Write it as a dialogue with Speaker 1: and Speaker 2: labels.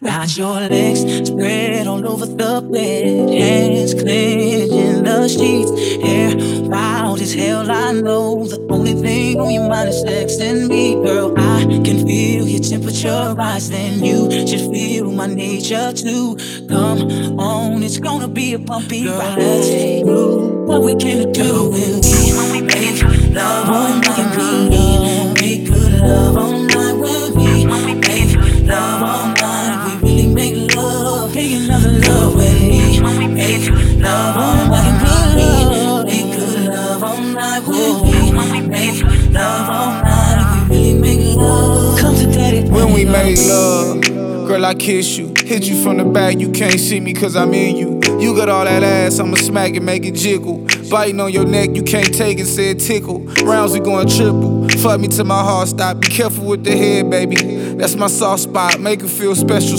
Speaker 1: Got your legs spread all over the bed, hands clenched in the sheets, hair wild as hell. I know the only thing on your mind is sex and me, girl. I can feel your temperature rising. You should feel my nature too. Come on, it's gonna be a bumpy ride. Let's do what we came to do when we make love all night. We make good love all night when we make love all night. We really make love, make another love when we make love all night. We make good love all night when we make love all night. We really make love. Come to daddy
Speaker 2: when we make love. Girl, I kiss you, hit you from the back, you can't see me cause I'm in you. You got all that ass, I'ma smack it, make it jiggle. Biting on your neck, you can't take it, say it tickle. Rounds we going triple, fuck me till my heart stop. Be careful with the head, baby, that's my soft spot. Make it feel special.